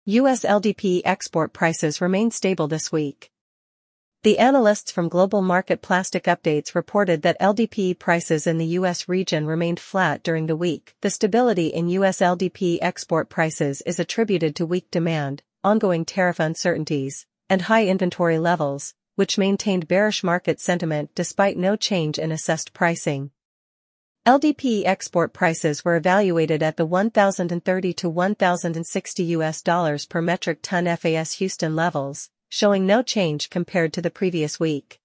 U.S. LDPE export prices remain stable this week. The analysts from Global Market Plastic Updates reported that LDPE prices in the U.S. region remained flat during the week. The stability in U.S. LDPE export prices is attributed to weak demand, ongoing tariff uncertainties, and high inventory levels, which maintained bearish market sentiment despite no change in assessed pricing. LDPE export prices were evaluated at the $1,030 to $1,060 per metric ton FAS Houston levels, showing no change compared to the previous week.